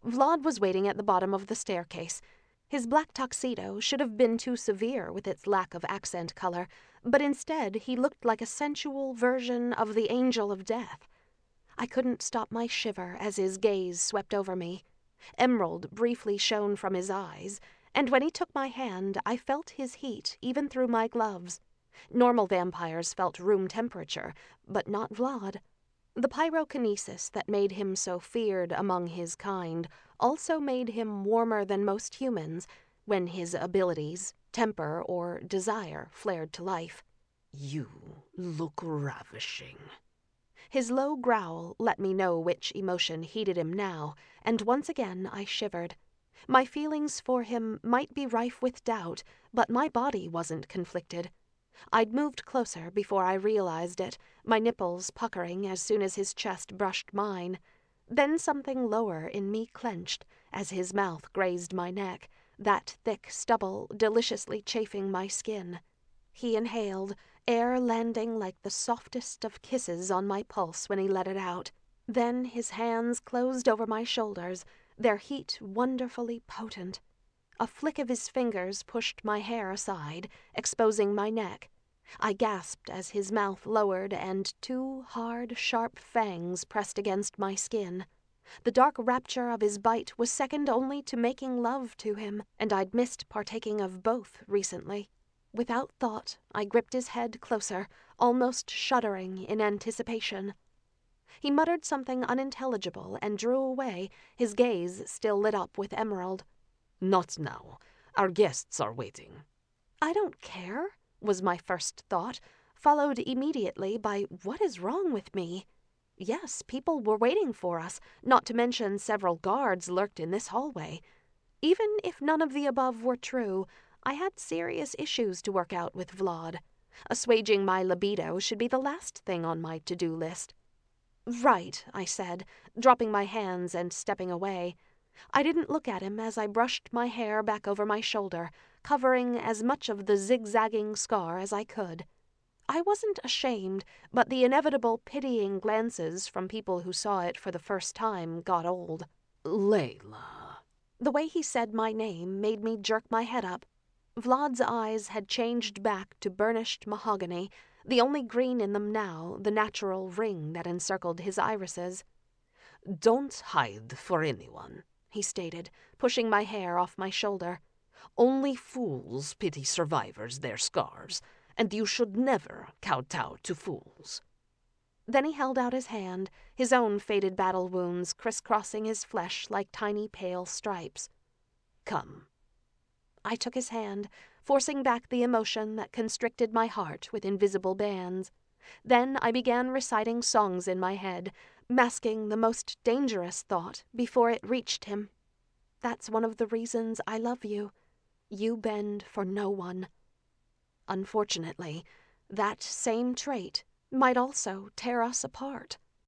Vlad was waiting at the bottom of the staircase. His black tuxedo should have been too severe with its lack of accent color, but instead he looked like a sensual version of the Angel of Death. I couldn't stop my shiver as his gaze swept over me. Emerald briefly shone from his eyes, and when he took my hand, I felt his heat even through my gloves. Normal vampires felt room temperature, but not Vlad. The pyrokinesis that made him so feared among his kind also made him warmer than most humans when his abilities, temper, or desire flared to life. You look ravishing. His low growl let me know which emotion heated him now, and once again I shivered. My feelings for him might be rife with doubt, but my body wasn't conflicted. I'd moved closer before I realized it, my nipples puckering as soon as his chest brushed mine. Then something lower in me clenched as his mouth grazed my neck, that thick stubble deliciously chafing my skin. He inhaled, air landing like the softest of kisses on my pulse when he let it out. Then his hands closed over my shoulders, their heat wonderfully potent. A flick of his fingers pushed my hair aside, exposing my neck. I gasped as his mouth lowered and two hard, sharp fangs pressed against my skin. The dark rapture of his bite was second only to making love to him, and I'd missed partaking of both recently. Without thought, I gripped his head closer, almost shuddering in anticipation. He muttered something unintelligible and drew away, his gaze still lit up with emerald. Not now. Our guests are waiting. I don't care, was my first thought, followed immediately by what is wrong with me? Yes, people were waiting for us, not to mention several guards lurked in this hallway. Even if none of the above were true, I had serious issues to work out with Vlad. Assuaging my libido should be the last thing on my to-do list. Right, I said, dropping my hands and stepping away. I didn't look at him as I brushed my hair back over my shoulder, covering as much of the zigzagging scar as I could. I wasn't ashamed, but the inevitable pitying glances from people who saw it for the first time got old. Layla. The way he said my name made me jerk my head up. Vlad's eyes had changed back to burnished mahogany, the only green in them now the natural ring that encircled his irises. Don't hide for anyone, he stated, pushing my hair off my shoulder. Only fools pity survivors their scars, and you should never kowtow to fools. Then he held out his hand, his own faded battle wounds crisscrossing his flesh like tiny pale stripes. Come. I took his hand, forcing back the emotion that constricted my heart with invisible bands. Then I began reciting songs in my head, masking the most dangerous thought before it reached him. That's one of the reasons I love you. You bend for no one. Unfortunately, that same trait might also tear us apart.